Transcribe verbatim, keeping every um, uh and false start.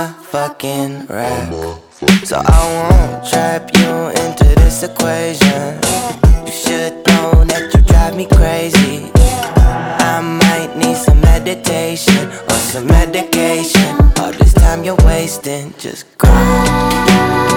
a fucking rap. So I won't trap you into this equation. You should know that you drive me crazy. I might need some meditation or some medication. All this time you're wasting, just go.